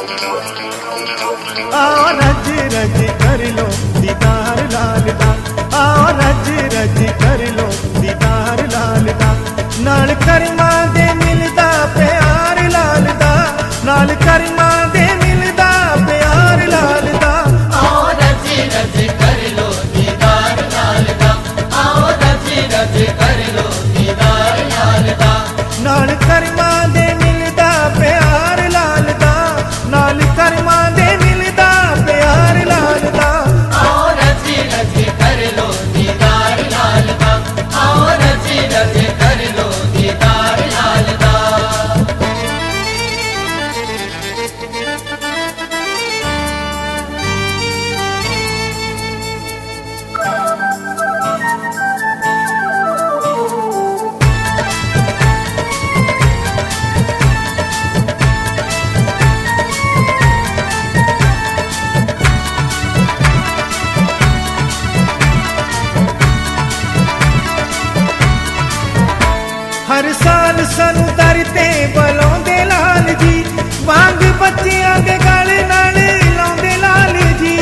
आओ रज रज कर लो दीदार लाल दा, आओ रज रज कर लो दीदार लाल दा, नाल करमा दे मिलदा प्यार लाल दा, नाल करमा दे मिलदा प्यार लाल दा। आओ रज रज कर लो दीदार लाल दा, आओ रज रज कर लो दीदार लाल दा, नाल करमा दे मिलदा प्यार लाल दा, नाल करमा दे मिलदा प्यार लाल दा। आओ रज रज कर लो दीदार लाल दा, आओ रज रज कर लो दीदार लाल दा। हर साल सानू दर ते बुलाउंदे लाल जी, वांग बच्चियां दे गल नाल लाउंदे लाल जी।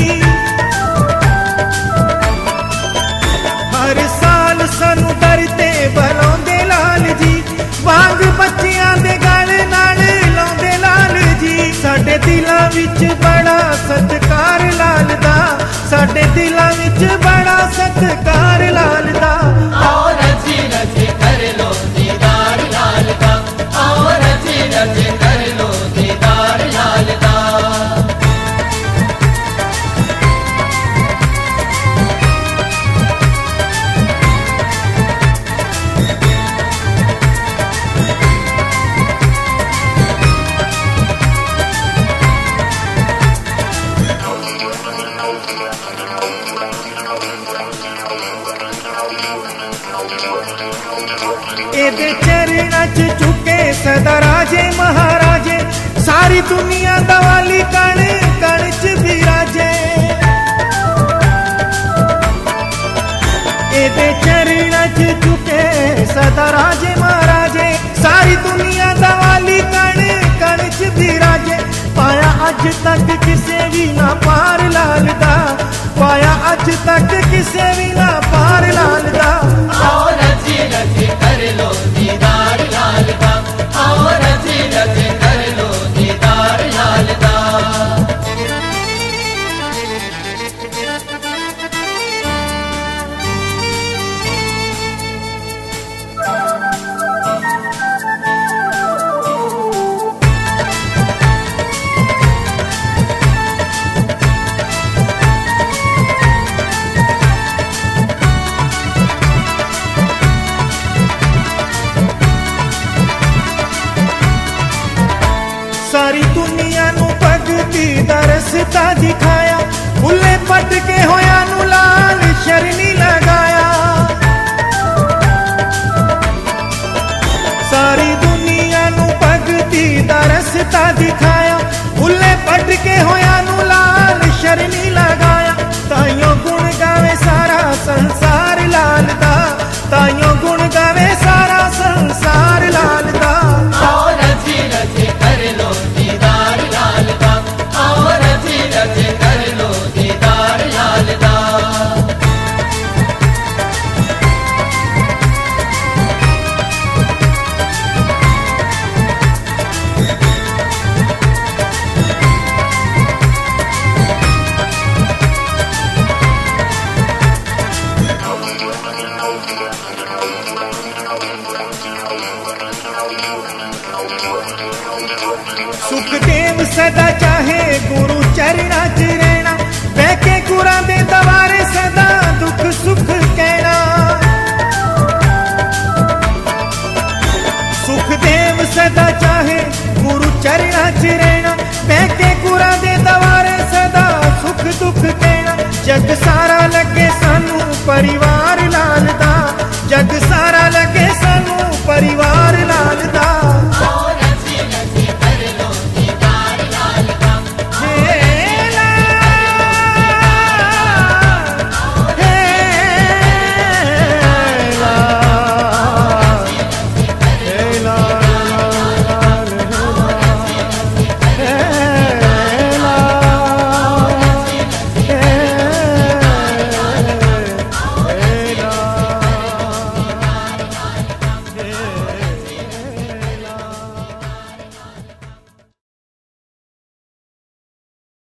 हर साल सानू दर ते बुलाउंदे लाल जी, वांग बच्चियां दे गल नाल लाउंदे लाल जी। साडे दिलां विच बड़ा सत्कार लाल दा, साडे दिलां विच बड़ा सत्कार लाल दा। आओ रज रज कर लो दीदार लाल दा, आओ रज रज कर लो दीदार लाल दा। एदे चरणां च झुके सदा राजे महाराजे, सारी दुनिया दा वाली कण कण च विराजे। एदे चरणां च झुके सदा राजे महाराजे, सारी दुनिया दा वाली कण कण च विराजे। पाया अज तक किसे भी ना पार लाल दा, पाया अज तक किसे भी ना पार लाल दा। आओ रज रज कर लो दीदार लाल दा, आओ रज रज कर लो दीदार लाल दा। सारी दुनिया नू भगती दा रस्ता दिखाया, भुल्ले पटके होया नू लाल शरनी लगाया। सारी दुनिया नू भगती दा रस्ता दिखाया, भुल्ले पटके होया नू लाल शरनी लगाया। ताइयों गुण गावे सारा संसार लाल दा, ताइयों गुण गावे सारा संसार लाल दा। आओ रज रज कर लो दीदार लाल दा, आओ रज रज कर लो दीदार लाल दा। सुखदेव सदा चाहे गुरु चरणा च